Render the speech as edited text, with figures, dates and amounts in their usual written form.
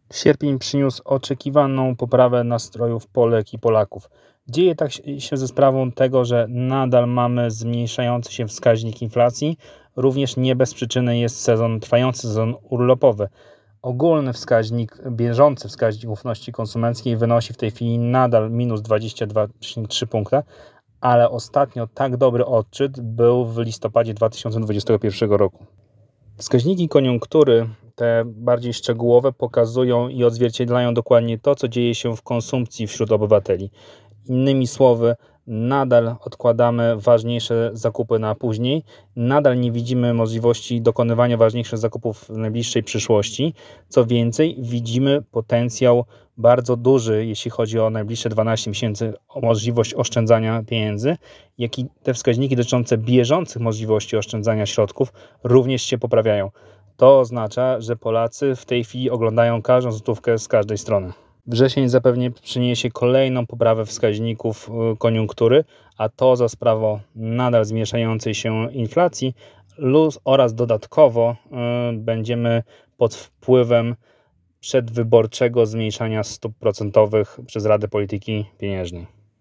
Sierpień przyniósł oczekiwaną poprawę nastrojów Polek i Polaków. Dzieje tak się ze sprawą tego, że nadal mamy zmniejszający się wskaźnik inflacji. Również nie bez przyczyny jest trwający sezon urlopowy. Ogólny bieżący wskaźnik ufności konsumenckiej wynosi w tej chwili nadal minus 22,3 punkta, ale ostatnio tak dobry odczyt był w listopadzie 2021 roku. Wskaźniki koniunktury, te bardziej szczegółowe, pokazują i odzwierciedlają dokładnie to, co dzieje się w konsumpcji wśród obywateli. Innymi słowy, nadal odkładamy ważniejsze zakupy na później, nadal nie widzimy możliwości dokonywania ważniejszych zakupów w najbliższej przyszłości. Co więcej, widzimy potencjał bardzo duży, jeśli chodzi o najbliższe 12 miesięcy, o możliwość oszczędzania pieniędzy, jak i te wskaźniki dotyczące bieżących możliwości oszczędzania środków również się poprawiają. To oznacza, że Polacy w tej chwili oglądają każdą złotówkę z każdej strony. Wrzesień zapewne przyniesie kolejną poprawę wskaźników koniunktury, a to za sprawą nadal zmniejszającej się inflacji oraz dodatkowo będziemy pod wpływem przedwyborczego zmniejszania stóp procentowych przez Radę Polityki Pieniężnej.